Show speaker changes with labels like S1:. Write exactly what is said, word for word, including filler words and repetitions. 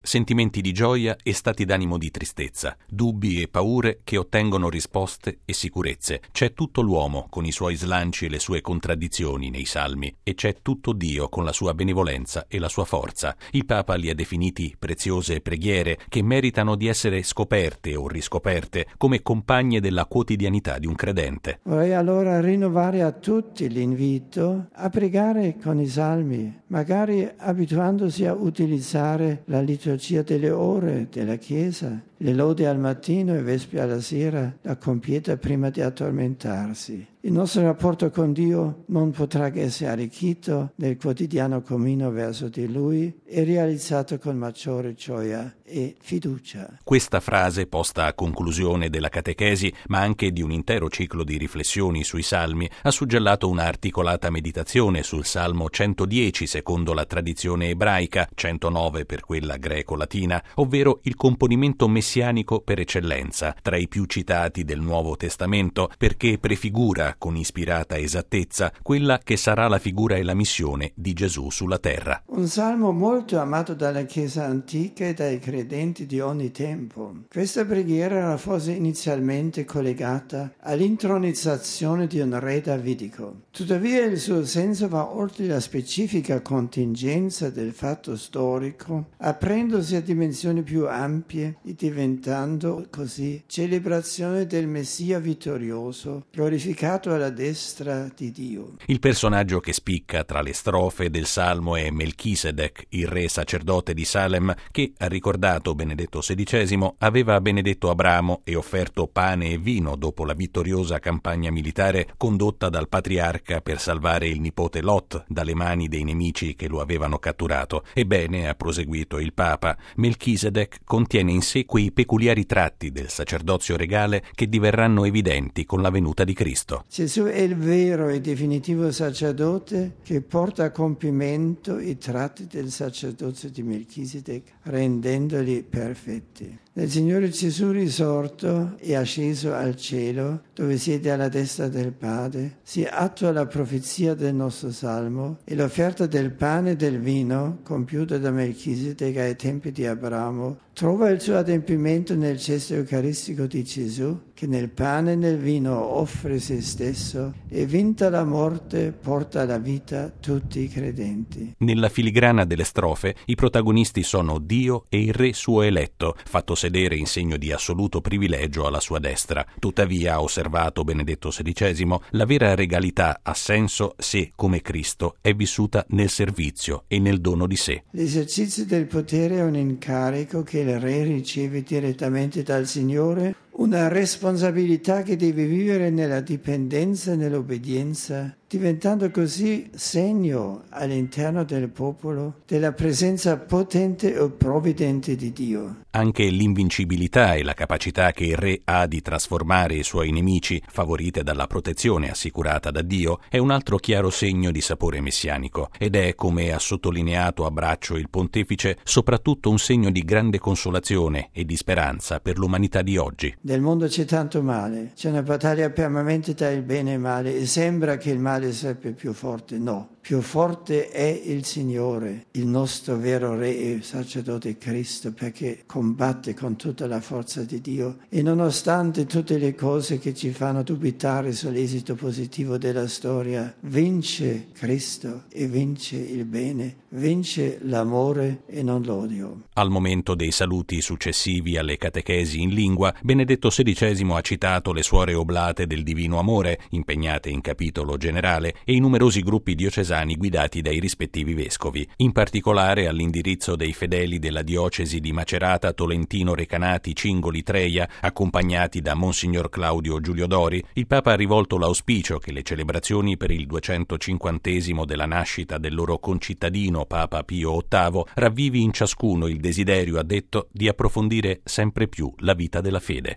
S1: sentimenti di gioia e stati d'animo di tristezza, dubbi e paure che ottengono risposte e sicurezze. C'è tutto l'uomo con i suoi slanci e le sue contraddizioni nei salmi, e c'è tutto Dio con la sua benevolenza e la sua forza. Il Papa li ha definiti preziose preghiere che meritano di essere scoperte o riscoperte come compagne della quotidianità di un credente.
S2: Vorrei allora rinnovare a tutti l'invito a pregare con i salmi, magari abituandosi a utilizzare la liturgia delle ore della Chiesa, le lodi al mattino e vespi alla sera, la compieta prima di addormentarsi. Il nostro rapporto con Dio non potrà che essere arricchito nel quotidiano cammino verso di Lui e realizzato con maggiore gioia e fiducia.
S1: Questa frase, posta a conclusione della catechesi, ma anche di un intero ciclo di riflessioni sui salmi, ha suggellato una articolata meditazione sul Salmo centodieci secondo la tradizione ebraica, centonove per quella greco-latina, ovvero il componimento messianico per eccellenza, tra i più citati del Nuovo Testamento, perché prefigura con ispirata esattezza quella che sarà la figura e la missione di Gesù sulla terra.
S2: Un salmo molto amato dalla Chiesa antica e dai credenti di ogni tempo. Questa preghiera era forse inizialmente collegata all'intronizzazione di un re davidico. Tuttavia il suo senso va oltre la specifica contingenza del fatto storico, aprendosi a dimensioni più ampie e diventando così celebrazione del Messia vittorioso, glorificato alla destra di Dio.
S1: Il personaggio che spicca tra le strofe del Salmo è Melchisedec, il re sacerdote di Salem, che, ha ricordato Benedetto sedicesimo, aveva benedetto Abramo e offerto pane e vino dopo la vittoriosa campagna militare condotta dal patriarca per salvare il nipote Lot dalle mani dei nemici che lo avevano catturato. Ebbene, ha proseguito il Papa, Melchisedec contiene in sé quei peculiari tratti del sacerdozio regale che diverranno evidenti con la venuta di Cristo.
S2: Gesù è il vero e definitivo sacerdote che porta a compimento i tratti del sacerdozio di Melchisedec, rendendoli perfetti. Nel Signore Gesù risorto e asceso al cielo, dove siede alla destra del Padre, si attua la profezia del nostro Salmo e l'offerta del pane e del vino, compiuta da Melchisedec ai tempi di Abramo, trova il suo adempimento nel gesto eucaristico di Gesù, che nel pane e nel vino offre se stesso e, vinta la morte, porta alla vita tutti i credenti.
S1: Nella filigrana delle strofe i protagonisti sono Dio e il Re suo eletto, fatto sedere in segno di assoluto privilegio alla sua destra. Tuttavia, ha osservato Benedetto sedicesimo, la vera regalità ha senso se, come Cristo, è vissuta nel servizio e nel dono di sé.
S2: L'esercizio del potere è un incarico che il Re riceve direttamente dal Signore, una responsabilità che deve vivere nella dipendenza e nell'obbedienza, diventando così segno all'interno del popolo della presenza potente e provvidente di Dio.
S1: Anche l'invincibilità e la capacità che il re ha di trasformare i suoi nemici, favorite dalla protezione assicurata da Dio, è un altro chiaro segno di sapore messianico ed è, come ha sottolineato a braccio il pontefice, soprattutto un segno di grande consolazione e di speranza per l'umanità di oggi.
S2: Nel mondo c'è tanto male, c'è una battaglia permanente tra il bene e il male e sembra che il male sarebbe più forte. No, più forte è il Signore, il nostro vero Re e sacerdote Cristo, perché combatte con tutta la forza di Dio e nonostante tutte le cose che ci fanno dubitare sull'esito positivo della storia, vince Cristo e vince il bene, vince l'amore e non l'odio.
S1: Al momento dei saluti successivi alle catechesi in lingua, Benedetto sedicesimo ha citato le suore oblate del Divino Amore, impegnate in capitolo generale, e i numerosi gruppi diocesani guidati dai rispettivi vescovi. In particolare, all'indirizzo dei fedeli della diocesi di Macerata, Tolentino, Recanati, Cingoli, Treia, accompagnati da Monsignor Claudio Giulio Dori, il Papa ha rivolto l'auspicio che le celebrazioni per il duecentocinquantesimo della nascita del loro concittadino Papa Pio ottavo ravvivi in ciascuno il desiderio, ha detto, di approfondire sempre più la vita della fede.